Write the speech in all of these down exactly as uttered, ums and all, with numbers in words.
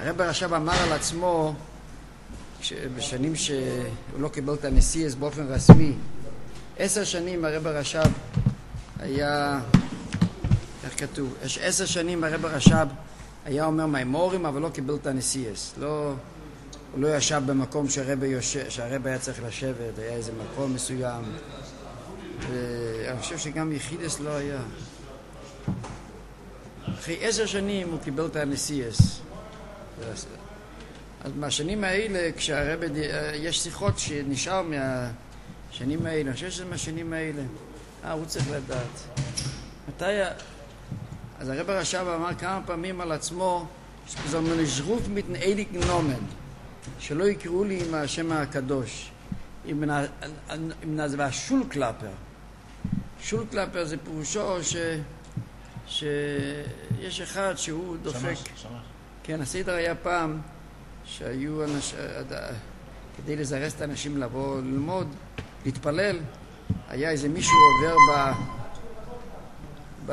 הרב הרש"ב אמר על עצמו, בשנים שהוא לא קיבל את הנשיאס באופן רשמי, עשר שנים הרב הרש"ב היה, איך כתוב, יש עשר שנים הרב הרש"ב היה אומר מימורים, אבל לא קיבל את הנשיאס. לא, הוא לא ישב במקום שהרב, יושב, שהרב היה צריך לשבת, היה איזה מקום מסוים. ואני חושב שגם יחידס לא היה. אחרי עשר שנים הוא קיבל את הנשיאס. אז מהשנים האלה, כשהרב, יש שיחות שנשאר מהשנים האלה, אני חושב שזה מהשנים האלה. אה, הוא צריך לדעת. מתי... אז הרב הרש"ב אמר כמה פעמים על עצמו, שזה מנשרוף מתן אליק נומן, שלא יקראו לי עם השם הקדוש, עם נעזבה שול קלאפר. שול קלאפר זה פירושו ש... שיש אחד שהוא דופק. שמש, שמש. כן, הסדר היה פעם שהיו אנשים, כדי לזרז את האנשים לבוא ללמוד, להתפלל, היה איזה מישהו עובר ב... ב...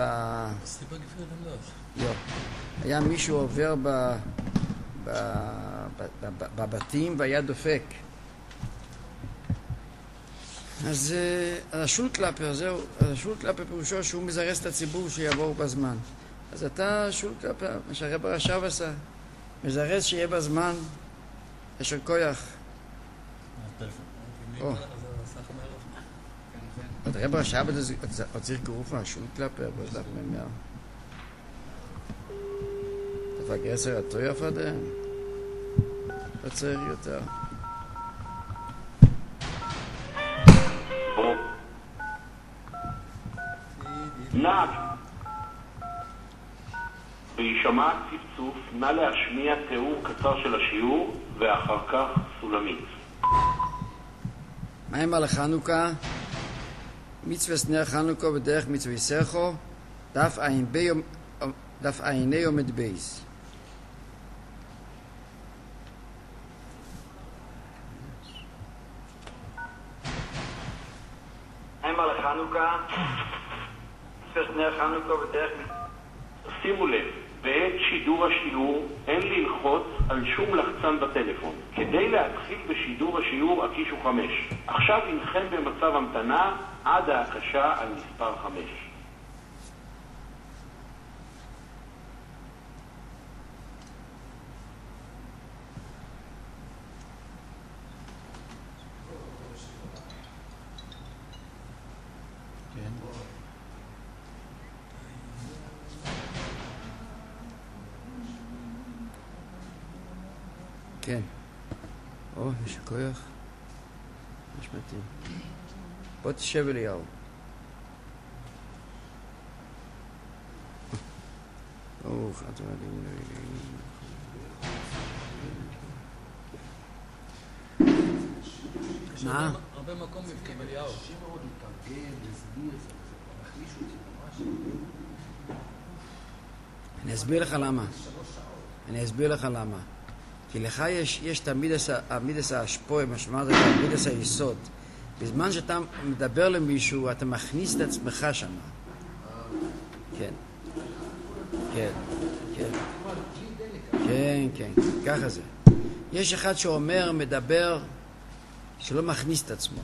לא. היה מישהו עובר ב... ב... ב... בבתים והיה דופק. אז השול קלאפר, זהו, השול קלאפר פירושו שהוא מזרז את הציבור שיבואו בזמן. אז אתה שול קלאפר, מה שהרב הרש"ב עשה, מזרז שיהיה בזמן, יש כוח. או. הרב הרש"ב עוד צריך גירוף מהשול קלאפר, בזדף ממר. תפגסר הטויף עדיין. לא צריך יותר. נעק וישמע צפצוף, נא להשמיע תיאור קצר של השיעור ואחר כך סולמית. מה עם על חנוכה? מצווה נר חנוכה בדרך מצווה סרחו, דף עיני עומד בייס. מה עם על חנוכה? נר חנוכה בדרך... שימו לב, בעת שידור השיעור אין ללחוץ על שום לחצן בטלפון. כדי להתחיל בשידור השיעור הקישו חמש. עכשיו אינכם במצב המתנה עד ההקשה על מספר חמש. כן. או, יש כוח. יש מתאים. בוא תשב אליהו. ברוך אתה אדינו אלוהינו. מה? הרבה מקום מבקים אליהו. אני אסביר לך למה. אני אסביר לך למה. כי לך יש, יש תמידס ההשפוע, משמעת תמידס היסוד. בזמן שאתה מדבר למישהו, אתה מכניס את עצמך שם. כן. כן. כן. כן, כן. ככה זה. יש אחד שאומר, מדבר, שלא מכניס את עצמו.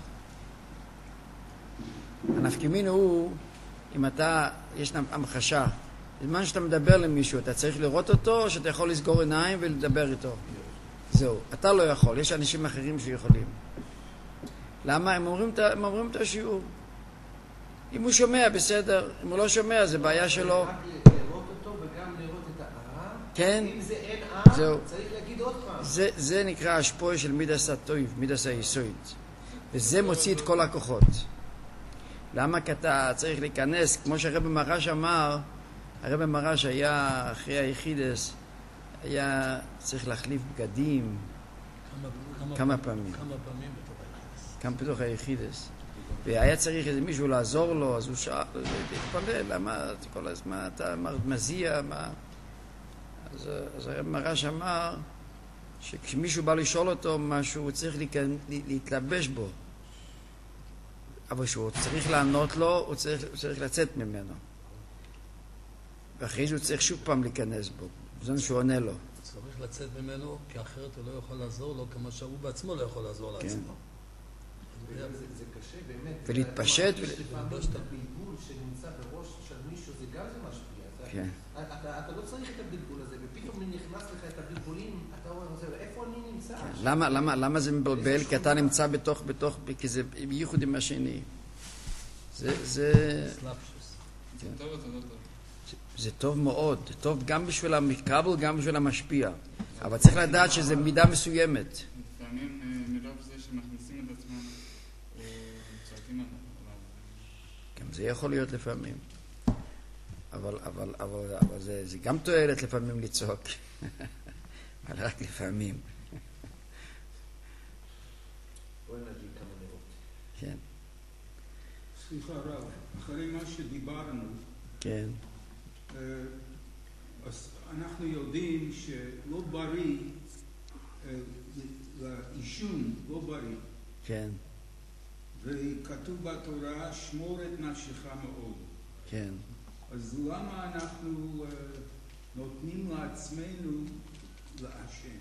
הנפקמין הוא, אם אתה, יש המחשה, בזמן שאתה מדבר למישהו, אתה צריך לראות אותו, או שאתה יכול לסגור עיניים ולדבר איתו. זהו, אתה לא יכול, יש אנשים אחרים שיכולים. למה? הם אומרים, הם אומרים את השיעור. אם הוא שומע, בסדר. אם הוא לא שומע, זה בעיה שלו. רק לראות אותו וגם לראות את הערה. כן. אם זה אין ערה, זהו. צריך להגיד עוד פעם. זה, זה נקרא השפוע של מידס הטויב, מידס היסוד. וזה מוציא את כל הכוחות. למה? כי אתה צריך להיכנס, כמו שהרב מרש אמר, הרב מרש היה אחרי היחידס, היה צריך להחליף בגדים כמה, כמה, כמה פעמים. כמה פעמים בתוך היחידס. כמה בתוך היחידס. והיה צריך איזה מישהו לעזור לו, אז הוא שאל, תתפלל, למה כל הזמן אתה מזיע, מה? אז, אז הרב מרש אמר שכשמישהו בא לשאול אותו משהו, הוא צריך להתלבש בו. אבל כשהוא צריך לענות לו, הוא צריך, הוא צריך לצאת ממנו. ואחרי זה הוא צריך שוב פעם להיכנס בו, בזמן שהוא עונה לו. צריך לצאת ממנו, כי אחרת הוא לא יכול לעזור לו, כמו שהוא בעצמו לא יכול לעזור לעצמו. זה קשה באמת. ולהתפשט. לפעמים הבלבול שנמצא בראש של מישהו זה גם זה משפיע. אתה לא צריך את הבלבול הזה, ופתאום נכנס לך את הבלבולים, אתה אומר, איפה אני נמצא? למה זה מבלבל? כי אתה נמצא בתוך, בתוך, כי זה ייחוד עם השני. זה... זה טוב או זה לא טוב? זה טוב מאוד, זה טוב גם בשביל המקבל, גם בשביל המשפיע. אבל צריך לדעת שזה מידה מסוימת. לפעמים מרוב זה שמכניסים את עצמם, צועקים עליו. גם זה יכול להיות לפעמים. אבל, אבל, אבל, אבל זה, זה גם תועלת לפעמים לצעוק. אבל רק לפעמים. בואי נגיד כמה נרות. כן. סליחה רב, אחרי מה שדיברנו, כן. אז אנחנו יודעים שלא בריא, לעישון לא בריא. כן. וכתוב בתורה, שמור את נפשך מאוד. כן. אז למה אנחנו נותנים לעצמנו לעשן?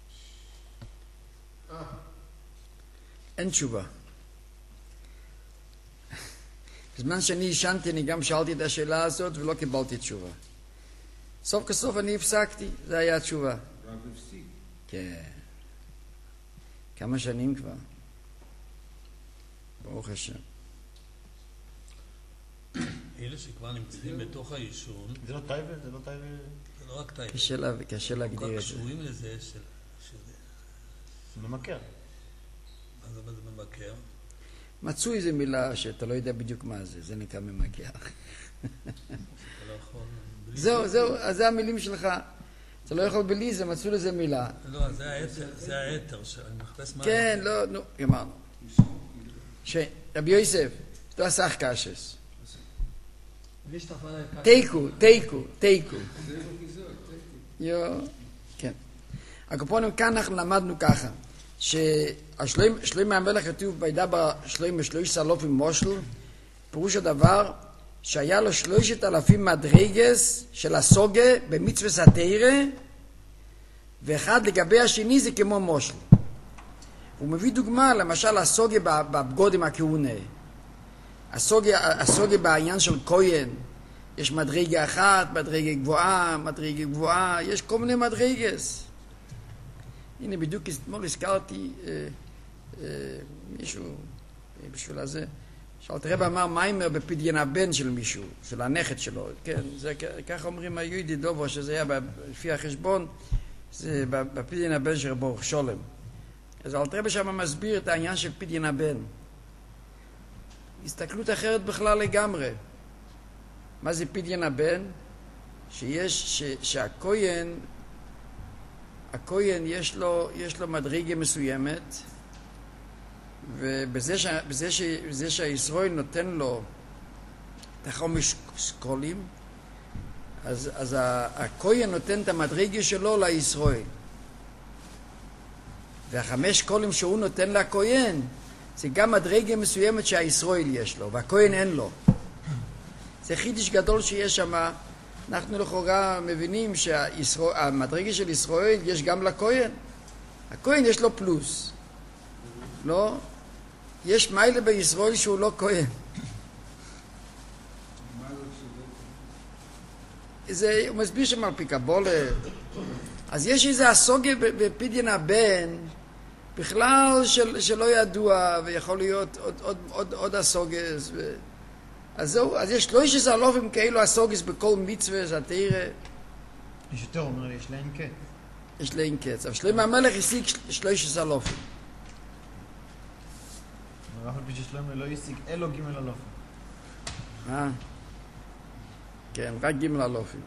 אין תשובה. בזמן שאני עישנתי, אני גם שאלתי את השאלה הזאת ולא קיבלתי תשובה. סוף כסוף אני הפסקתי, זה היה התשובה. רב הפסיק. כן. כמה שנים כבר. ברוך השם. אלה שכבר נמצאים בתוך העישון, זה לא טייבה? זה לא טייבה? זה לא רק טייבה. קשה לה- קשה להגדיר כל את כך זה. קשורים לזה של... שזה... זה ממכר. מה זה ממכר? מצאו איזו מילה שאתה לא יודע בדיוק מה זה, זה נקרא ממכר. אתה לא יכול... בלי זהו, זהו, אז זה המילים שלך. אתה לא יכול בלי זה, מצאו לזה מילה. לא, זה האתר, זה האתר, שאני מחפש מה... כן, לא, נו, גמרנו. רבי יוסף, לא עשך קשס. תיקו, תיקו, תיקו. יו, כן. הקופונים, כאן אנחנו למדנו ככה, שהשלוים המלך כתוב בידע בשלוים ושלוש אלופים מושל, פירוש הדבר שהיה לו שלושת אלפים מדרגס של הסוגה במצווה סתירה, ואחד לגבי השני זה כמו מושל. הוא מביא דוגמה, למשל הסוגה בבגודים הכהונה. הסוגה, הסוגה בעניין של כהן, יש מדרגה אחת, מדרגה גבוהה, מדרגה גבוהה, יש כל מיני מדרגס. הנה בדיוק אתמול הזכרתי אה, אה, מישהו אה, בשביל הזה. שאלת רב אמר מיימר בפדיין הבן של מישהו, של הנכד שלו. כן, זה ככה אומרים היהודי דובו, שזה היה לפי החשבון, זה בפדיין הבן של רב אורך שולם. אז אלת רב שם מסביר את העניין של פדיין הבן. הסתכלות אחרת בכלל לגמרי. מה זה פדיין הבן? שיש, ש, שהכהן, הכהן יש לו, יש לו מדרגה מסוימת, ובזה ש, בזה ש, בזה שהישראל נותן לו את החומש סקולים, אז, אז הכהן נותן את המדרגה שלו לישראל. והחמש קולים שהוא נותן לכהן, זה גם מדרגה מסוימת שהישראל יש לו, והכהן אין לו. זה חידש גדול שיש שם. אנחנו לכאורה מבינים שהמדרגה של ישראל יש גם לכהן. הכהן יש לו פלוס. לא? יש מיילה בישראל שהוא לא כהן. זה, הוא מסביר שם על פי קבולה. אז יש איזה הסוגיה בפדיין הבן, בכלל של, שלא ידוע, ויכול להיות עוד, עוד, עוד, עוד הסוגס. ו... אז זהו, אז יש לא יש אלופים כאלו הסוגס בכל מצווה, זה התאירה. יש יותר, אומר לי, יש להם קץ. יש להם קץ. אבל שלמה המלך השיג שלוש אלופים. אף על פי ששלמה לא השיג אלו גימל אלופים. אה? כן, רק גימל אלופים.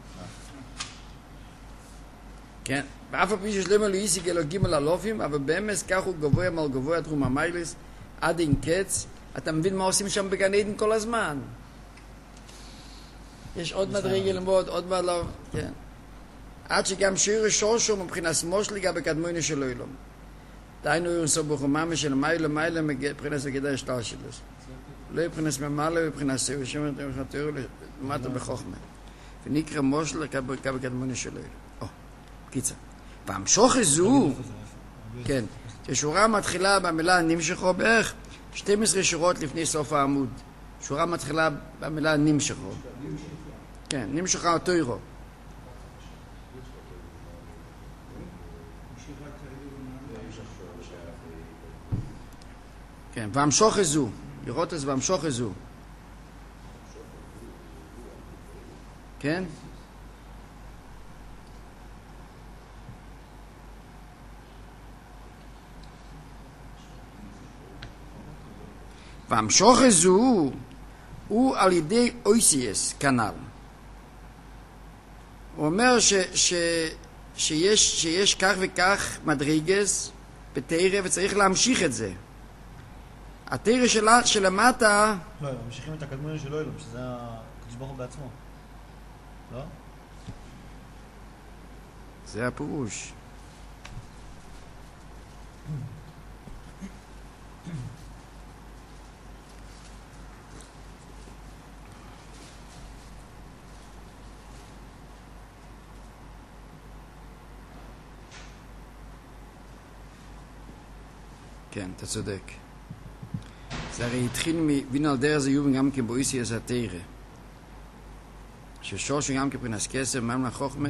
כן, ואף על פי ששלמה לא השיג אלו גימל אלופים, אבל באמת כך הוא גבוה מעל גבוה תרום המיילס, עד אין קץ. אתה מבין מה עושים שם בגן עדן כל הזמן? יש עוד מדרגה ללמוד, עוד מעלה, כן. עד שגם שיר שורשו מבחינת מושל לגבי קדמונו של אילום. דיינו יונסו בחוממה של מיילה מיילה מבחינת הגדה השטר שלו. לא מבחינת ממעלה מבחינת סבב שמות ומחתרו למטה בחוכמה. ונקרא מושל לגבי קדמונו של אילום. או, קיצר. והמשוך זו, כן, ששורה מתחילה במילה נמשכו בערך שתים עשרה שורות לפני סוף העמוד. שורה מתחילה במילה נמשכו. כן, נמשכו התוירו. כן, והמשוך זו, לראות את זה והמשוך זו. כן? והמשוך זו הוא על ידי אויסיאס כנ"ל. הוא אומר ש, ש, שיש, שיש כך וכך מדרגס בתורה וצריך להמשיך את זה. התורה שלה, שלמטה... לא, הם ממשיכים את הקדמון של אוילום, שזה הקדוש ברוך הוא בעצמו. לא? זה הפירוש. כן, אתה צודק. זה הרי התחיל מבין על דרך זה יובן גם כבויסי אז התירה. ששורש גם כפרינס כסר, מים לחוכמה.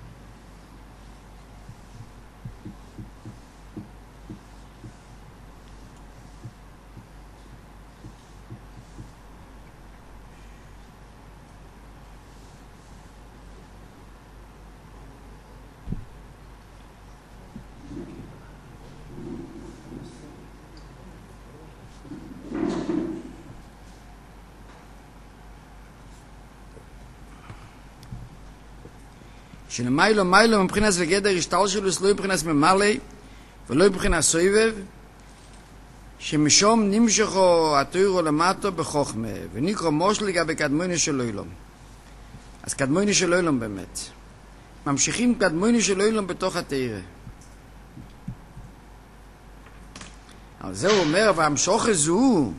שלמיילו מיילו מבחינת וגדר השתלשלוס לא מבחינת ממלא ולא מבחינת סובב שמשום נמשכו התוירו למטו בחוכמה ונקרא מושל לגבי קדמוני של אילום. אז קדמוני של אילום באמת ממשיכים קדמוני של אילום בתוך התורה. אבל זה הוא אומר והמשוך זו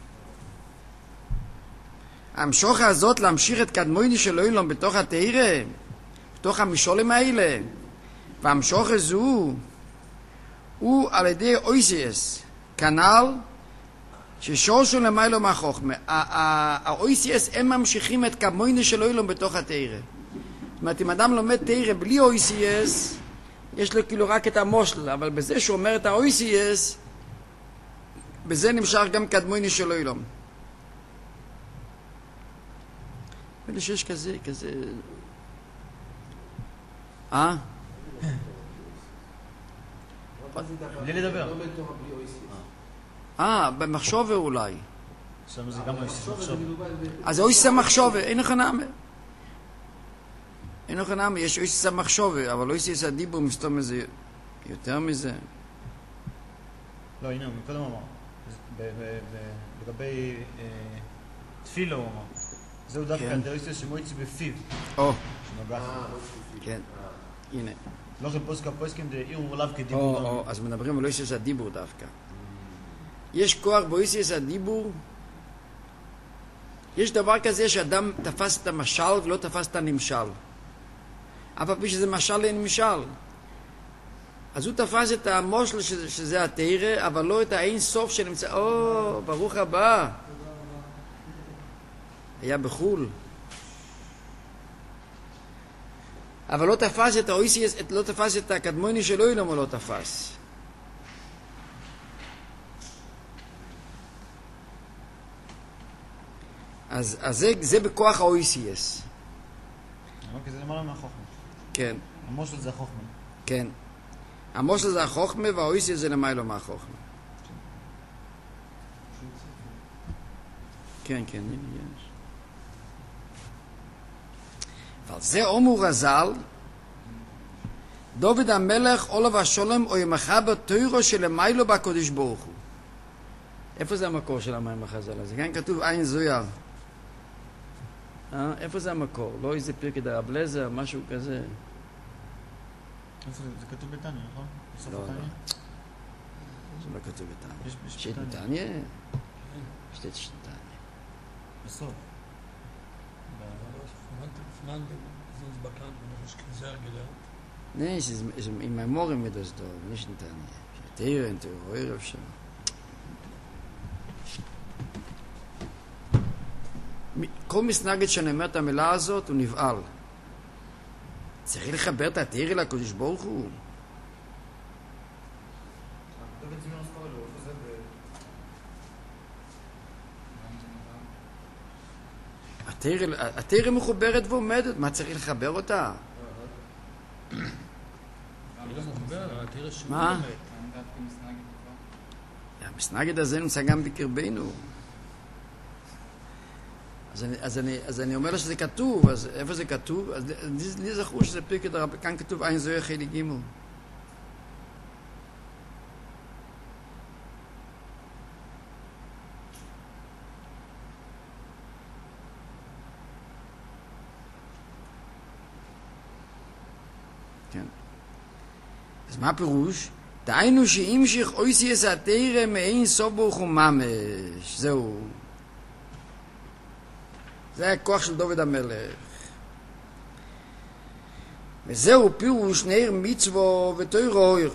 המשוך הזאת להמשיך את קדמוני של אילום בתוך התורה בתוך המשולים האלה. והמשוך זו הוא על ידי אויסיאס כנ"ל ששורשו למיילו מהחוכמה. האויסיאס הם ממשיכים את קדמוני של אילום בתוך התורה. זאת אומרת, אם אדם לומד תורה בלי אויסיאס יש לו כאילו רק את המושל, אבל בזה שהוא אומר את האויסיאס בזה נמשך גם קדמוני של אילום. ואלה שיש כזה כזה אה? בלי לדבר. אה, במחשוב אולי. שם זה גם אויסיס מחשוב. אז אויסיס המחשוב, אין לך נאמה. אין לך נאמה, יש אויסיס המחשוב, אבל אויסיס הדיבור מסתום מזה יותר מזה. לא, הנה, הוא מקודם אמר. לגבי תפילה הוא אמר. זהו דווקא אויסיס שמועץ בפיו. או. שנוגח. כן. הנה. לא חפוסקה פוסקים דאירו עליו כדיבור. או, או, אז מדברים על אויסיס הדיבור דווקא. יש כוח באויסיס הדיבור. יש דבר כזה שאדם תפס את המשל ולא תפס את הנמשל. אף על פי שזה משל לנמשל. אז הוא תפס את המושל שזה, שזה התורה, אבל לא את האין סוף שנמצא. או, ברוך הבא. היה בחול. אבל לא תפס את האויסיס, לא תפס את הקדמוני של אילום, הוא לא תפס. אז, אז זה, זה בכוח האויסיס. אוקיי, זה למעלה מהחוכמה. כן. המושל זה החוכמה. כן. המושל זה החוכמה והאויסיס זה למעלה מהחוכמה. כן, כן, הנה יש. אבל זה אומר רז"ל, דוד המלך עולו והשולם או ימחבר תוירו שלמיילו בקודש ברוך הוא. איפה זה המקור של המים החז"ל הזה? כאן כתוב עין זויר. אה? איפה זה המקור? לא איזה פרקי דרב לזר, משהו כזה. איפה זה? זה כתוב בתניא, נכון? לא, לא. זה לא כתוב בתניא. יש שית בתניא? שתית שית בתניא. בסוף. Man, sonst bekannt, wenn ich es gesagt habe. Nee, es ist, ist in meinem Morgen mit das da, nicht in Tanja. Teire, in Teure, auf schon. כל מסנגד שאני אומר את המילה הזאת, הוא נבעל. צריך לחבר את התירה לקדוש ברוך הוא. התירה מחוברת ועומדת, מה צריך לחבר אותה? מה? המסנגד הזה נמצא גם בקרבנו. אז אני, אז, אני, אז אני אומר לה שזה כתוב, אז איפה זה כתוב? אז לי זכור שזה פרקת הרב, כאן כתוב עין זוהר חילי גימל. כן. אז מה הפירוש? דהיינו שהמשיך אויסיאס התורה מאין סוף ברוך הוא ממש. זהו. זה הכוח של דוד המלך. וזהו פירוש נר מצוו ותוירו אויר.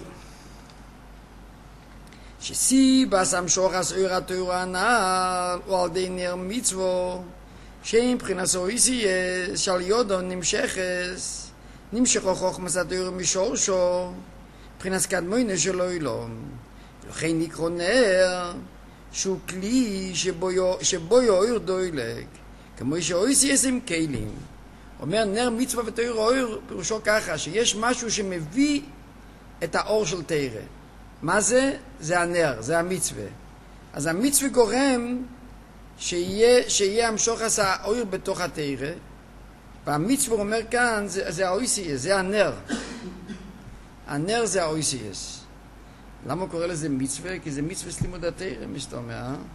שסיבס המשוחס אויר התוירו הנעל, או על די נר מצוו, שאם מבחינת אויסיאס של יודו נמשכס, נמשכו חוכמס התוירו משורשו, מבחינת קדמוינו של אוילום. ולכן נקרא נר, שהוא כלי שבו יאויר דוילק. כמו שאויסיאס עם כלים. אומר נר מצווה ותוירו אויר, פירושו ככה, שיש משהו שמביא את האור של תורה. מה זה? זה הנר, זה המצווה. אז המצווה גורם שיהיה, שיהיה המשוך עשה האויר בתוך התורה, והמצווה אומר כאן, זה, זה האויסיאס, זה הנר. הנר זה האויסיאס. למה הוא קורא לזה מצווה? כי זה מצווה סלימוד התורה, מי שאתה אומר, אה?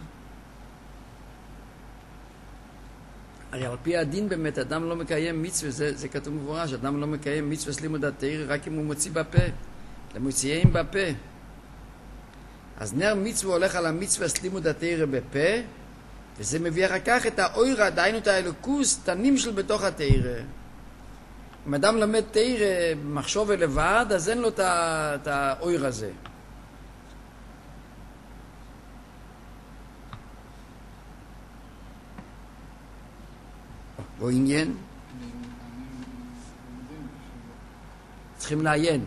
הרי על פי הדין באמת, אדם לא מקיים מצווה, זה, זה כתוב מבורש, אדם לא מקיים מצווה סלימוד התורה רק אם הוא מוציא בפה, למוציאים בפה. אז נר מצווה הולך על המצווה סלימוד התורה בפה, וזה מביא אחר כך את האוירה, דהיינו את האלוקוס, את הנמשל בתוך התורה. אם אדם למד תורה מחשוב ולבד, אז אין לו את האויר הזה. או עניין? צריכים לעיין.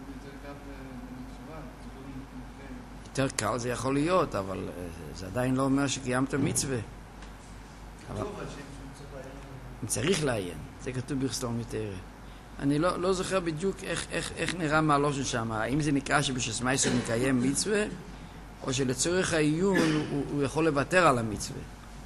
יותר קל זה יכול להיות, אבל זה עדיין לא אומר שקיימת מצווה. אבל צריך לעיין. זה כתוב בכסתום מתארה. אני לא, לא זוכר בדיוק איך, איך, איך נראה מהלושן שם. האם זה נקרא שבשסמייס הוא מקיים מצווה, או שלצורך העיון הוא, הוא יכול לוותר על המצווה.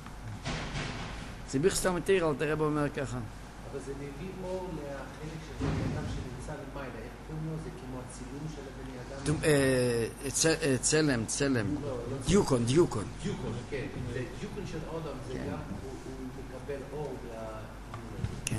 זה בכסתום מתארה, אל תראה בו אומר ככה. אבל זה מביא אור לחלק של בן אדם שנמצא למעלה. איך קוראים לו? זה כמו הצילום של הבן אדם? צלם, צלם. דיוקון, דיוקון. דיוקון, כן. זה דיוקון של אודם, זה גם, הוא מקבל אור. כן.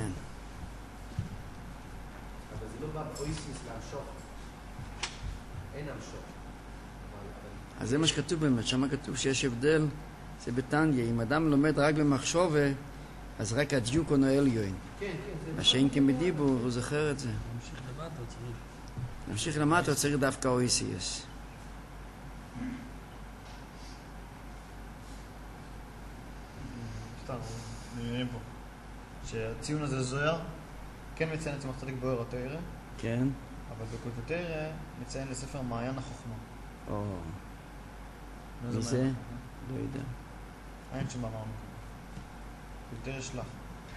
אבל זה לא בא באויסיס להמשוך. אין המשוך. אז זה מה שכתוב באמת, שם כתוב שיש הבדל, זה בתניה, אם אדם לומד רק במחשבה, אז רק הדיוקון העליון. כן, כן. מה שאין כמדיבור, הוא זוכר את זה. נמשיך למטה, צריך. נמשיך למטה, צריך דווקא אויסיאס. סתם, נראים פה. שהציון הזה זוהר, כן מציין את צמח צדיק בוער התורה, כן. אבל בקוטי תורה מציין לספר מעיין החוכמה. או. מה מי זה? לא יודע. אין שם אמרנו. יותר שלח.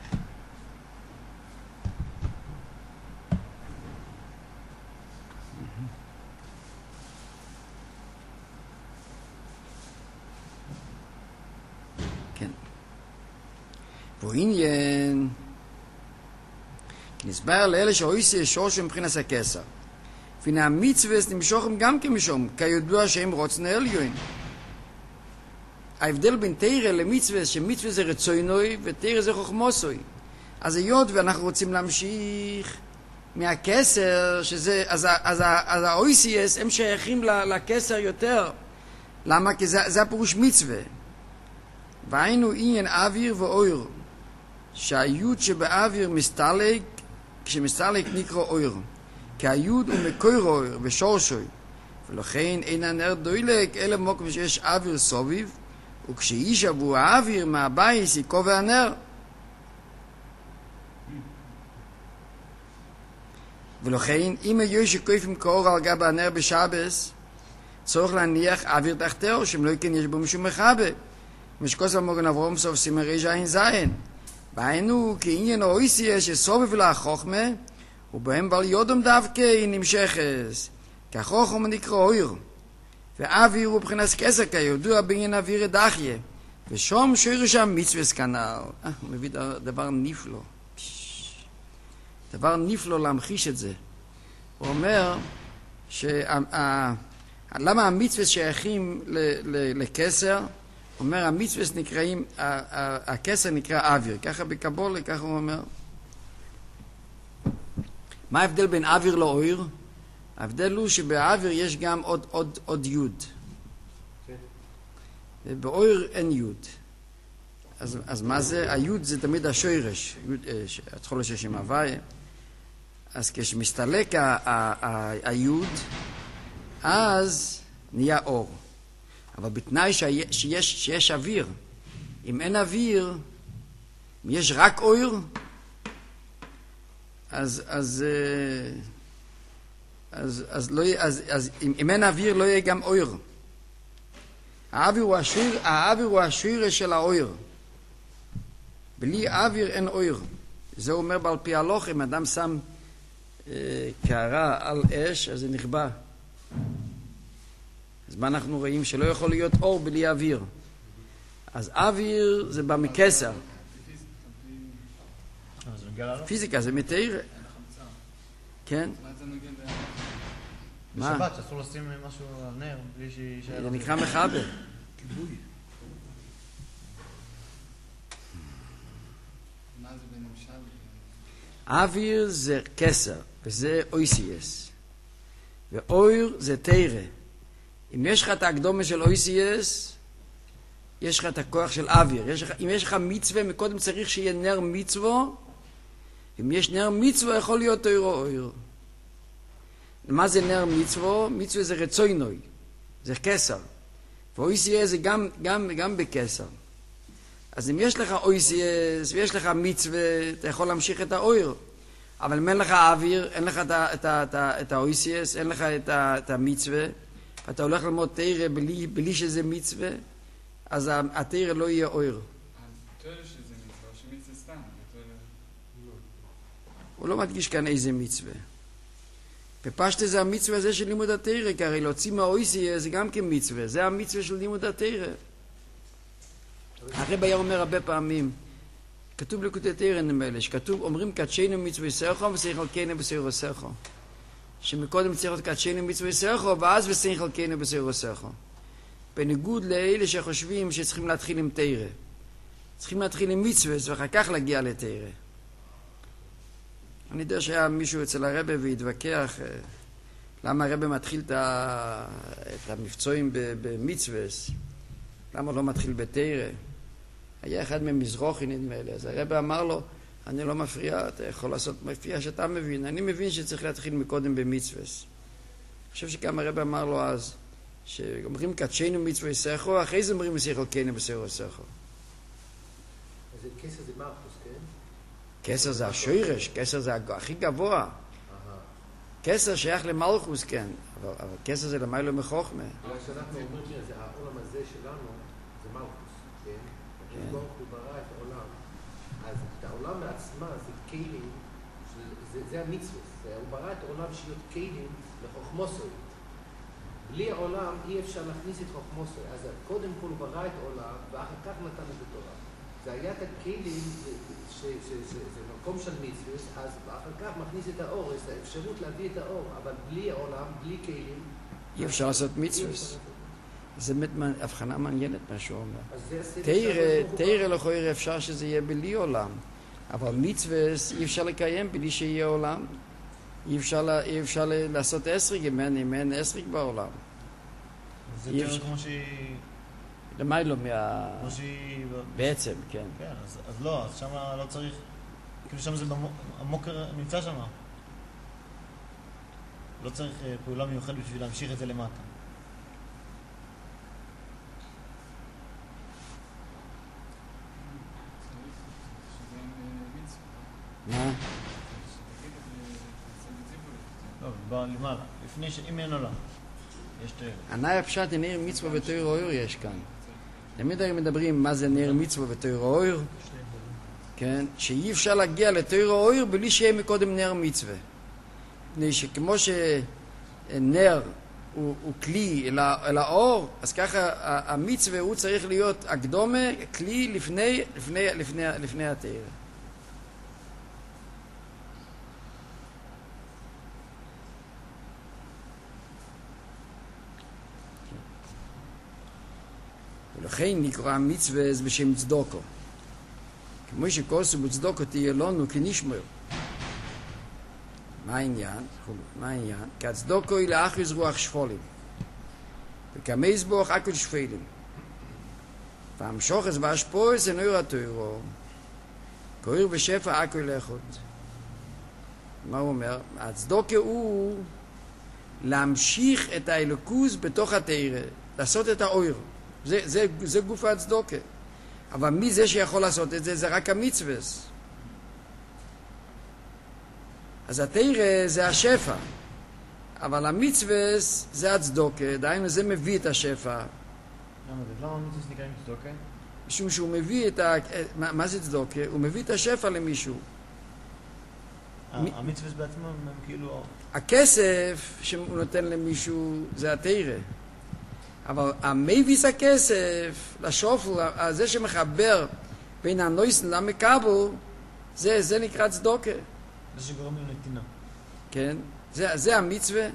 כן. ועניין נסבר לאלה שאויסי שורש מבחינת הכסר. והנה המצווה נמשוכם גם כמשום, כידוע שהם רוצן העליון. ההבדל בין תורה למצווה, שמצווה זה רצוינוי ותורה זה חוכמוסוי. אז היות ואנחנו רוצים להמשיך מהכסר, שזה, אז, אז, אז האויסיאס הם שייכים לכסר יותר. למה? כי זה, זה הפירוש מצווה. והיינו עניין אוויר ואויר, שהיוד שבאוויר מסתלק, כשמסתלק נקרא אויר. כי היוד הוא מקור אויר ושורשוי, ולכן אין הנר דוילק אלא במקום שיש אוויר סוביב, וכשישאבו האוויר מהבייס יקובע הנר. ולכן אם היו שקויפים כאור על גב הנר בשבס, צורך להניח אוויר תחתיו, שם לא יקן יש בו משום מחבה. משקוס המוגן אברום סוף סימן ריש עין זין. והיינו כעניין האויסיה שסובב לה החוכמה, ובהם בל יודם דווקא היא נמשכס. כי החוכמה נקרא אויר. ואוויר הוא מבחינת כסר כידוע בעניין אוויר הדחיה. ושום שורש המצווה כנ"ל. אה, הוא מביא דבר נפלא. דבר נפלא להמחיש את זה. הוא אומר שה... למה המצווה שייכים לכסר? הוא אומר המצווה נקראים, הכסר נקרא אוויר. ככה בקבולה, ככה הוא אומר. מה ההבדל בין אוויר לאויר? ההבדל הוא שבאוויר יש גם עוד, עוד, עוד יוד. ובאויר אין יוד. אז, אז מה זה? היוד זה תמיד השורש, התחולה של שם הוויה. אז כשמסתלק היוד, אז נהיה אור. אבל בתנאי שיש, שיש אוויר. אם אין אוויר, אם יש רק אור, אז, אז, אז, אז, לא, אז, אז אם, אם אין אוויר לא יהיה גם אור. האוויר הוא השיר, האוויר הוא השיר של האור. בלי אוויר אין אור. זה אומר בעל פי הלוך, אם אדם שם אה, קערה על אש, אז זה נכבה. אז מה אנחנו רואים? שלא יכול להיות אור בלי אוויר. אז אוויר זה בא מכסר. פיזיקה זה מתאר. כן? מה? בשבת, אסור לשים משהו על נר בלי שישאר. זה נקרא מחבר. כיבוי. מה זה בנמשל? אוויר זה כסר, וזה אויסייס. ואויר זה תירה. אם יש לך את ההקדומה של אויסייס, יש לך את הכוח של אוויר. יש לך, אם יש לך מצווה, מקודם צריך שיהיה נר מצווה. אם יש נר מצווה, יכול להיות אויר או אויר. מה זה נר מצווה? מצווה זה רצוינוי. זה כסר. ואויסייס זה גם, גם, גם בכסר. אז אם יש לך אויסייס ויש לך מצווה, אתה יכול להמשיך את האויר. אבל אם אין לך אוויר, אין לך את האויסייס, אין לך את המצווה, ואתה הולך ללמוד תירה בלי, בלי שזה מצווה, אז התירה לא יהיה אויר. תירה שזה מצווה, שמצווה סתם. הוא לא מדגיש כאן איזה מצווה. בפשט זה המצווה הזה של לימוד התירה, כי הרי להוציא מהאויסייס זה גם כמצווה, זה המצווה של לימוד התירה. הרב היה אומר הרבה פעמים, כתוב לקוטי תירה נמלה, שכתוב, אומרים קדשנו מצווה סרחו וסייך חלקנו בסיירו סרחו. שמקודם צריך להיות קדשנו מצווה סרחו, ואז וסייך חלקנו בסיירו סרחו. בניגוד לאלה שחושבים שצריכים להתחיל עם תירה. צריכים להתחיל עם מצווה, ואחר כך להגיע לתירה. אני יודע שהיה מישהו אצל הרב והתווכח, למה הרב מתחיל את המבצועים במצווה, למה לא מתחיל בתירה. היה אחד ממזרוחי נדמה לי, אז הרב אמר לו, אני לא מפריע, אתה יכול לעשות מפריע שאתה מבין, אני מבין שצריך להתחיל מקודם במצווה. אני חושב שגם הרב אמר לו אז, שאומרים קדשנו מצווה סרחו, אחרי זה אומרים סייך חלקנו בסיירו סרחו. אז כסר זה מרקוס, כן? כסר זה השורש, כסר זה הכי גבוה. כסר שייך למלכוס, כן, אבל, אבל כסר זה למיילו מחוכמה. אבל כשאנחנו אומרים שזה העולם הזה שלנו, זה מלכוס, כן? כן. ברוך הוא ברא את העולם. אז את העולם בעצמה זה כלים, זה, זה המצווה. הוא ברא את העולם שיהיו כלים לחוכמוסוי. בלי העולם אי אפשר להכניס את חוכמוסוי. אז קודם כל הוא ברא את העולם, ואחר כך נתן את התורה. זה היה את הכלים, שזה מקום של מצווה, אז אחר כך מכניס את האור, את האפשרות להביא את האור, אבל בלי העולם, בלי כלים, אי אפשר לעשות מצווה. זה באמת הבחנה מעניינת מה שהוא אומר. תירה לכאורה אפשר שזה יהיה בלי עולם, אבל מצווה אי אפשר לקיים בלי שיהיה עולם. אי אפשר, אי אפשר לעשות אסריג אם אין, אם אין אסריג בעולם. זה יותר כמו שהיא... למה לא מה... כמו שהיא... בעצם, כן. כן, אז, אז לא, אז שם לא צריך... כאילו שם זה במוקר נמצא שם. לא צריך אה, פעולה מיוחדת בשביל להמשיך את זה למטה. מה? לא, בא למעלה. לפני ש... אם אין עולם. יש תאיר. הנאי הפשט נר מצווה ותויר אויר יש כאן. תמיד היו מדברים מה זה נר מצווה ותויר אויר. כן? שאי אפשר להגיע לתויר אויר בלי שיהיה מקודם נר מצווה. מפני שכמו שנר הוא, הוא כלי אל, אל האור, אז ככה המצווה הוא צריך להיות הקדומה, כלי לפני, לפני, לפני, לפני התאיר. ולכן נקרא מצווה בשם צדוקו. כמו שכוסו בצדוקו תהיה לנו כנשמר. מה העניין? מה העניין? כי הצדוקו היא לאחריז רוח שפולים. וכמי זבוח אקול שפלים. והמשוחס והשפועס זה נויר התוירו. קוריר בשפע אקול אחד. מה הוא אומר? הצדוקו הוא להמשיך את האלוקוס בתוך התאירה. לעשות את האויר. זה, זה, זה גוף הצדוקה. אבל מי זה שיכול לעשות את זה? זה רק המצווס. אז התאירה זה השפע. אבל המצווס זה הצדוקה. דהיינו זה מביא את השפע. למה זה? למה המצווס נקראים צדוקה? משום שהוא מביא את ה... מה, מה זה צדוקה? הוא מביא את השפע למישהו. המצווס בעצמם הם כאילו... הכסף שהוא נותן למישהו זה התאירה. אבל המביס הכסף, לשופל, זה שמחבר בין הנויסן למקבל, זה, זה נקרא צדוקה. זה שגורם לנתינה. כן? זה, זה המצווה.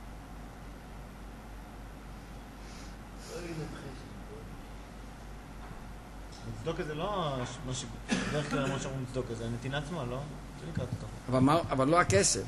צדוקה זה לא מה ש... בדרך כלל מה שאומרים צדוקה, זה הנתינה עצמה, לא? זה נקרא צדוקה. אבל, מה, אבל לא הכסף.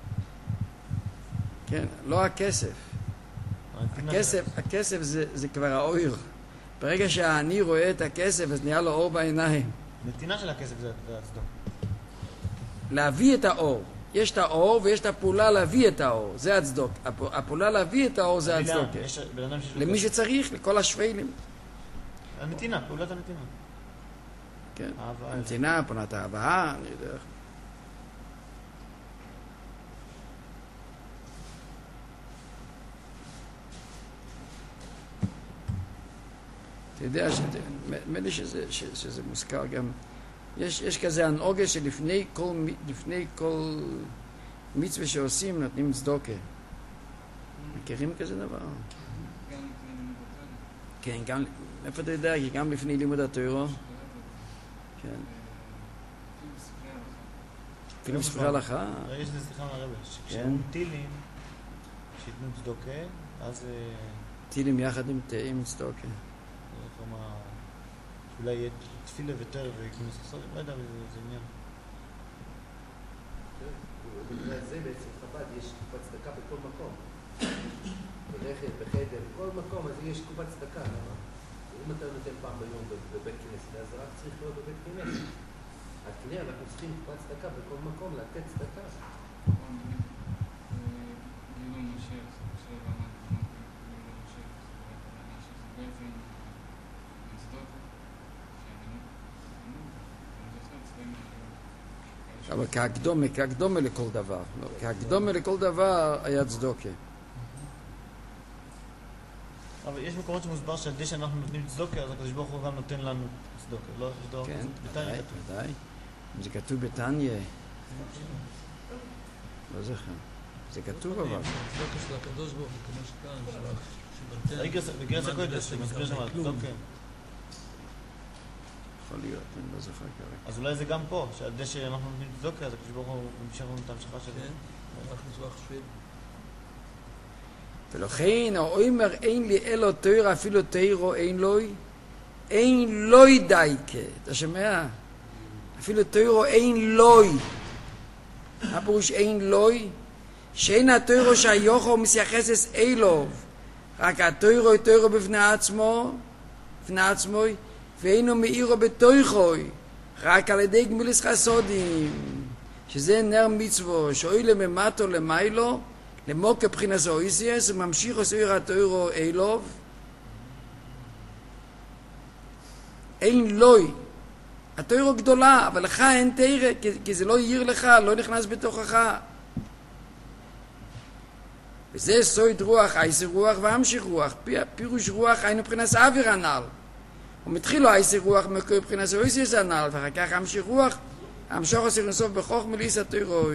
כן, לא הכסף. הכסף, הכסף זה, זה כבר האויר. ברגע שהאני רואה את הכסף, אז נהיה לו אור בעיניים. נתינה של הכסף זה הצדוקה. להביא את האור. יש את האור ויש את הפעולה להביא את האור. זה הצדוק. הפעולה להביא את האור זה הצדוקה. למי שצריך, לכל השפלים. הנתינה, פעולת הנתינה. כן. הנתינה, פעולת האהבה, אני יודע. אתה יודע, נדמה לי שזה, שזה מוזכר גם, יש, יש כזה הנהוגה שלפני כל, לפני כל מצווה שעושים נותנים צדוקה. מכירים כזה דבר? כן, גם, איפה אתה יודע? כי גם לפני לימוד התורה. כן. אפילו בספרי הלכה. יש לזה סליחה מהרבה, כשאומרים טילים, שיתנו צדוקה, אז... טילים יחד עם צדוקה. אולי יהיה תפילה ויותר וכינוס חסר, לא יודע, זה עניין. בגלל זה בעצם חב"ד יש קופת צדקה בכל מקום. ברכב, בחדר, בכל מקום, אז יש קופת צדקה. אם אתה נותן פעם ביום בבית כנסת, אז רק צריך להיות בבית כנסת. אז כנראה אנחנו צריכים קופת צדקה בכל מקום, לתת צדקה. גילו משה, משה ועמד, גילו משה, שזה בעצם אבל כהקדומה, כהקדומה לכל דבר. לא, כהקדומה לכל דבר היה צדוקה. אבל יש מקומות שמוסבר שעל די שאנחנו נותנים צדוקה, אז הקדוש ברוך הוא גם נותן לנו צדוקה, לא? כן, ודאי, ודאי. אם זה כתוב בתניא, לא זוכר. זה כתוב אבל. צדוקה של הקדוש ברוך הוא, כמו שכאן, בגרס הקודש, שמסביר שם על צדוקה. יכול להיות, אני לא זוכר כרגע. אז אולי זה גם פה, שעל די שאנחנו נותנים צדוקה, אז הקדוש ברוך הוא ממשיך לנו את ההמשכה שלו. כן, אנחנו נשלח שביל. ולכן, האומר אין לי אלו תוירה, אפילו תוירו אין לוי, אין לוי דייקה. אתה שומע? אפילו תוירו אין לוי. מה פירוש אין לוי? שאין התוירו שהיוחו מסייחסס אילוב. רק התוירו היא תוירו בפני עצמו, בפני עצמו, ואינו מאירו בתויכוי, רק על ידי גמילס חסודים, שזה נר מצוו, שאוי לממתו למיילו, למוקר בחינס אויסיאס, וממשיך עשוי התוירו אילוב, אין לוי. התוירו גדולה, אבל לך אין תירה, כי, כי זה לא יעיר לך, לא נכנס בתוכך. וזה סויד רוח, אייסר רוח והמשיך רוח. פירוש רוח היינו מבחינת אוויר הנ"ל. ומתחילו אייסר רוח מקור מבחינת אויסיאס הנ"ל, ואחר כך המשיך רוח, המשוך עשיר נסוף בכוח מליס התוירו.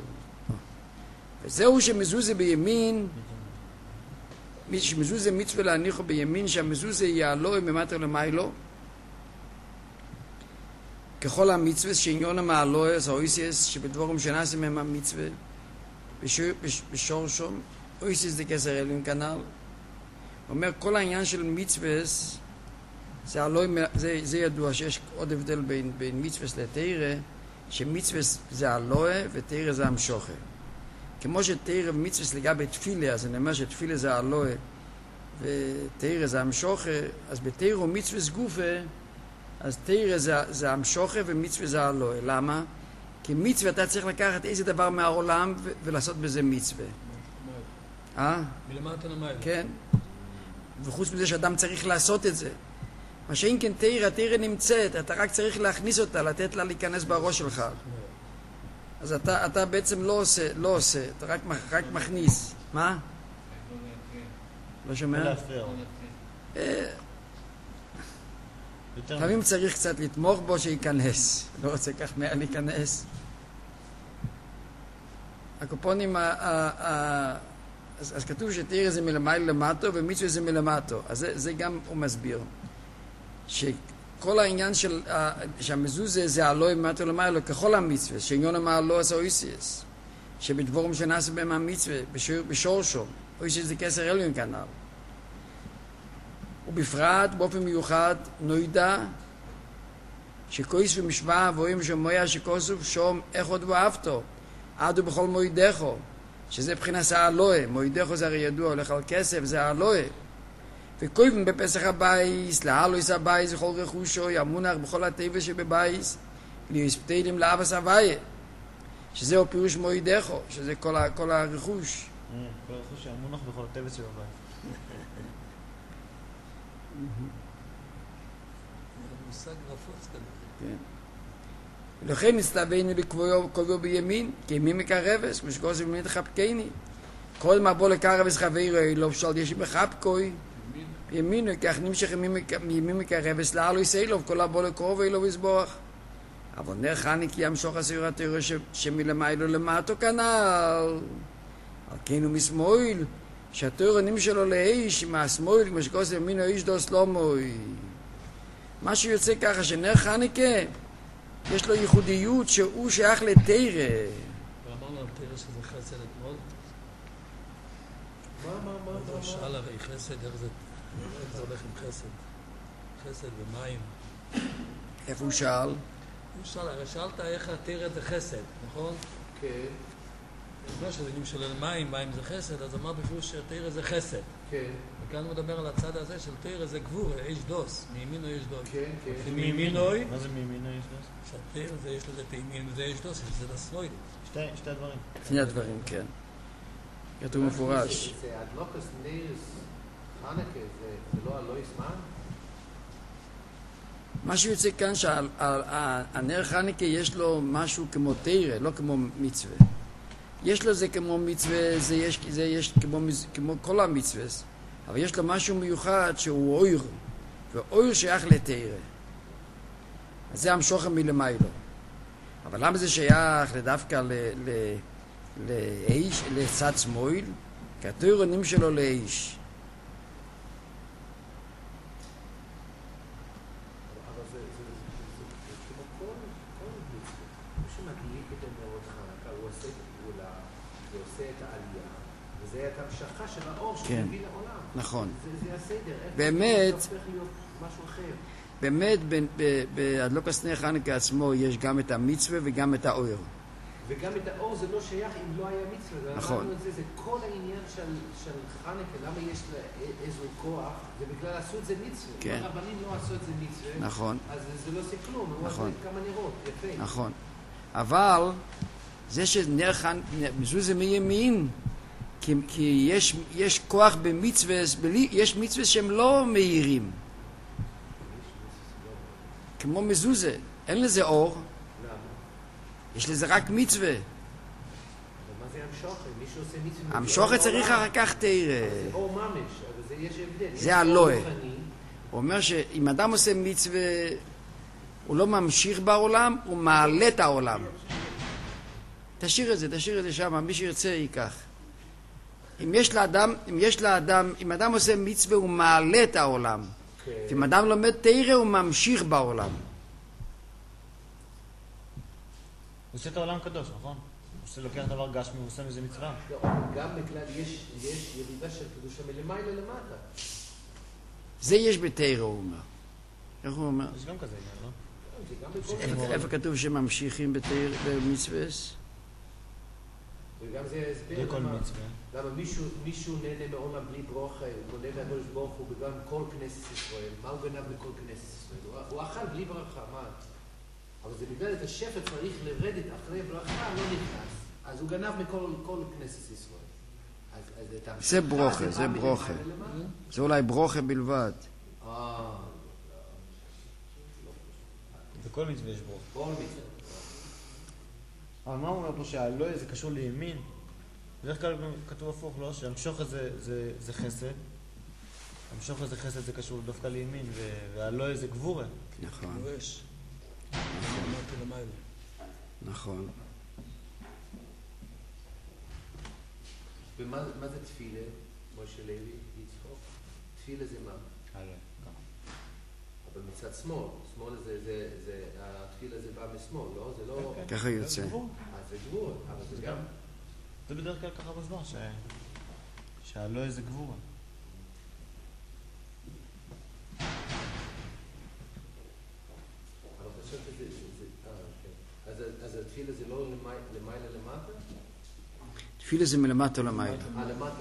וזהו שמזוזה בימין, שמזוזה מצווה להניחו בימין, שהמזוזה יעלו ממטר למיילו, ככל המצווה שעניון המעלויס, האויסיס, שבדבורם שנעשים הם המצווה, בשורשום, אויסיס דקסר אלים כנ"ל. אומר, כל העניין של מצווה, זה, זה, זה ידוע שיש עוד הבדל בין, בין מצווה לתירה, שמצווה זה הלואה ותירה זה המשוכה. כמו שתירה ומצווה לגבי תפילה, אז אני אומר שתפילה זה הלואה ותירה זה המשוכה, אז בתירה ומצווה גופה, אז תירה זה, זה המשוכה ומצווה זה הלואה. למה? כי מצווה אתה צריך לקחת איזה דבר מהעולם ו- ולעשות בזה מצווה. אה? מלמטה למעלה. כן. וחוץ מזה שאדם צריך לעשות את זה. מה שאין כן תירה, תירה נמצאת, אתה רק צריך להכניס אותה, לתת לה להיכנס בראש שלך. אז אתה, אתה בעצם לא עושה, לא עושה, אתה רק, רק מכניס. מה? לא שומע? לא להפריע. לפעמים צריך קצת לתמוך בו שייכנס. לא רוצה כך מה להיכנס. הקופונים, אז, אז כתוב שתירה זה מלמעלה למטו ומצווה זה מלמטו. אז זה, זה גם הוא מסביר. שכל העניין של, שהמזוזה זה הלוי ממטו למעלה ככל המצווה, שעניון המעלו עשה אויסיס. שבדבורם שנעשה בהם המצווה, בשורשו. אויסיס זה כסר אליון כנ"ל. ובפרט, באופן מיוחד, נוידע שכויס ומשוואה ואוהים שמויה שכוסוף שום אחד ואהבתו עד ובכל מוידךו, שזה בחינת האלוה. מוידךו זה הרי ידוע, הולך על כסף, זה האלוה. וכויבן בפסח הבייס, להלויס הבייס וכל רכושו, ימונח בכל הטבע שבבייס, ליספתילים לאבס הוויה, שזהו פירוש מוידךו, שזה כל, ה, כל הרכוש. כל הרכוש ימונח בכל הטבע שבבייס. מושג רפוץ כזה. כן. ולכן נסתווינו לקבועו בימין, כי ימין מקרבס, כמו שכל זה במין תחפקני. כל מה בוא לקרבס חברו, לא פשוט יש מחפקוי. ימינו, כך נמשך ימין מקרבס, לעלו יסיילוב, כל הבוא לקרוב אילו יסבוח. אבל נר חניק ימשוך הסעיר התיאור שמלמיילו למטו כנ"ל. על כן הוא משמאל, שהתיאור נמשלו לאיש, מהשמאל, כמו שכל זה ימינו איש דו סלומוי. מה שיוצא ככה, שנר חניקה, יש לו ייחודיות שהוא שייך לתירה. ואמרנו על תירה שזה חסד אתמול. מה, מה, מה, מה? הוא שאל הרי חסד, איך זה איך זה הולך עם חסד? חסד ומים. איפה הוא שאל? הוא שאל, הרי שאלת איך התירה זה חסד, נכון? כן. אני יודע שזה נמשל למים, מים זה חסד, אז אמר בפירוש שתירה זה חסד. כן. וכאן הוא מדבר על הצד הזה של תירה זה גבור, איש דוס, מימינו איש דוס. כן, כן. מימינו איש מה זה מימינו יש דוס? שהתירה זה יש לזה תאימין, זה איש דוס, שזה לסלויד. שתי, שתי הדברים. שני הדברים, כן. כתוב מפורש. זה הדלוקס נרס חנקה, זה לא אלוהיס מה? מה שיוצא כאן שהנר חניקה יש לו משהו כמו תירה, לא כמו מצווה. יש לו זה כמו מצווה, זה יש, זה יש כמו, כמו כל המצווה, אבל יש לו משהו מיוחד שהוא אויר, ואויר שייך לתירה. אז זה המשוך מלמיילו. אבל למה זה שייך לדווקא ל, ל, לאיש, לצד שמאל? כי התירה נמשלו לאיש. זה את המשכה של האור כן. שמביא לעולם. נכון. זה, זה הסדר. באמת, זה הופך להיות משהו אחר. באמת, בהדלוקס נר חנוכה עצמו יש גם את המצווה וגם את האור. וגם את האור זה לא שייך אם לא היה מצווה. נכון. זה, זה כל העניין של, של חנוכה, למה יש לה איזו כוח, זה בגלל עשו את זה מצווה. כן. הרבנים לא עשו את זה מצווה. נכון. אז זה לא עושה כלום. נכון. הוא כמה נרות, יפה. נכון. אבל זה שנר חנוכה, מזוזה מימין, כי, כי יש, יש כוח במצווה, בלי, יש מצווה שהם לא מהירים. כמו מזוזה, אין לזה אור. יש לזה רק מצווה. מה זה המשוכת? מישהו עושה מצווה... המשוכת צריך אחר כך תראה. זה אור ממש, אבל זה יש הבדל. זה הלואה. הוא אומר שאם אדם עושה מצווה, הוא לא ממשיך בעולם, הוא מעלה את העולם. תשאיר את זה, תשאיר את זה שם, מי שירצה ייקח. אם יש לאדם, אם יש לאדם, אם אדם עושה מצווה, הוא מעלה את העולם. אם אדם לומד תראה, הוא ממשיך בעולם. הוא עושה את העולם קדוש, נכון? הוא עושה, לוקח דבר גשמי, הוא עושה מזה מצווה. גם בכלל יש ירידה של קדושה מלמעלה למטה. זה יש בתראה, הוא אומר. איך הוא אומר? יש גם כזה עניין, לא? זה גם בכל... איפה- איפה כתוב שממשיכים בתראה, במצווה? וגם זה הסבר בכל למה- מצווה. למה מישהו, מישהו נהנה מעולם בלי ברוכה, הוא מודה מהקדוש ברוך הוא בגלל כל כנסת ישראל. מה הוא גנב מכל כנסת ישראל? הוא, הוא אכל בלי ברכה, מה? אבל זה בגלל את השפט צריך לרדת אחרי ברכה, לא נכנס. אז הוא גנב מכל כל כנסת ישראל. אז, אז את ההמשכה זה ברוכה, זה פעם ברוכה. מלמעלה למטה. זה אולי ברוכה בלבד. אה, בכל מצווה יש ברוך. כל מצווה. אבל מה הוא אומר פה שהלואה זה קשור לימין? בדרך כלל כתוב הפוך, לא? שהמשוכת זה, זה, זה חסד. המשוכת זה חסד, זה קשור דווקא לימין, ו- והלואה זה גבורה. נכון, יש. אמרתי למעלה. נכון. ומה מה זה תפילה, משה לוי, יצחוק? תפילה זה מה? הלואה, גם. אבל מצד שמאל, שמאל זה, זה, זה, התפילה זה בא משמאל, לא? זה לא... ככה יוצא. אז זה גבול, אבל זה גם... זה בדרך כלל ככה מוסבר, ש... שהלואה זה גבורה. אבל חשבתי שזה... זה, אה, כן. אז, אז התפילה זה לא למעלה, למעלה למטה? תפילה זה מלמטה למעלה. אה, למטה למטה.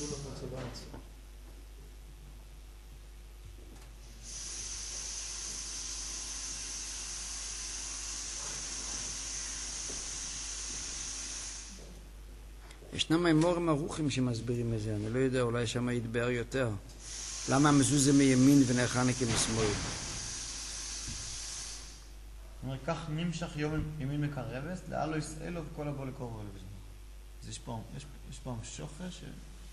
ישנם מימורים ארוכים שמסבירים את זה, אני לא יודע, אולי שם יתבאר יותר. למה המזוזה מימין ונר חנוכה משמאל? זאת אומרת, כך נמשך יום ימין מקרבס, לאלו יסאלו וכל הבוא לקרוב אליו. אז יש פה, יש, יש פה המשוכת ש...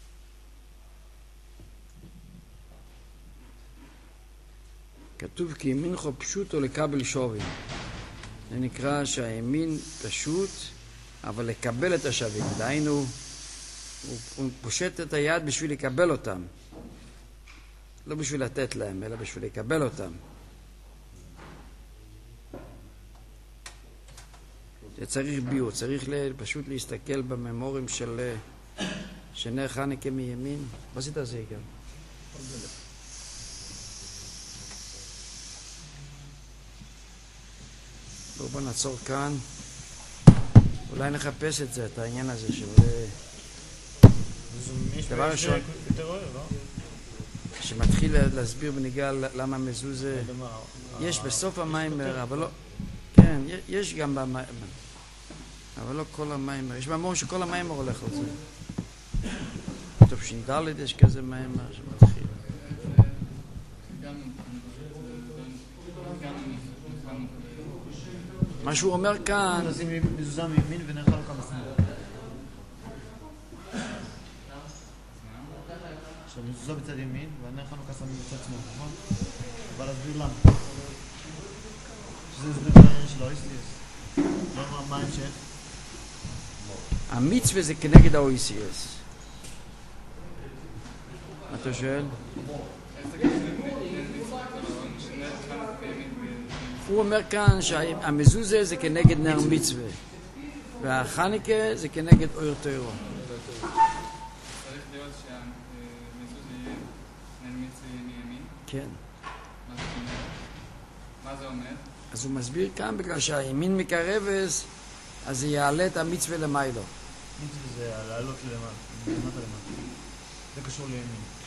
כתוב כי ימינכו פשוטו לקבל שווי. זה נקרא שהימין פשוט, אבל לקבל את השווים. דהיינו, הוא, הוא פושט את היד בשביל לקבל אותם. לא בשביל לתת להם, אלא בשביל לקבל אותם. זה צריך ביור, צריך פשוט להסתכל בממורים של, של נר חנוכה מימין. מה עשית זה גם? בואו נעצור כאן. אולי נחפש את זה, את העניין הזה של... דבר ראשון, שמתחיל להסביר בניגע למה מזוזה... יש בסוף המיימר, אבל לא... כן, יש גם במיימר. אבל לא כל המיימר. יש מאמר שכל המיימר הולך על זה. טוב, שינדלת יש כזה מיימר שמתחיל. מה שהוא אומר כאן... נשים מזוזה מימין ונר חנוכה משמאל. עכשיו מזוזה בצד ימין והנר חנוכה שמים בצד שמאל, נכון? אבל להסביר למה. שזה הסביר בעניין של האויסיאס. לא מה ההמשך? המצווה זה כנגד האויסיאס. מה אתה שואל? הוא אומר כאן שהמזוזה זה כנגד נר מצווה והחנוכה זה כנגד אור תורה. צריך להיות שהמזוזה יהיה נר מצווה מימין? כן. מה זה אומר? מה זה אומר? אז הוא מסביר כאן בגלל שהימין מקרבס אז זה יעלה את המצווה למיילו. מצווה זה לעלות למטה למטה. זה קשור לימין.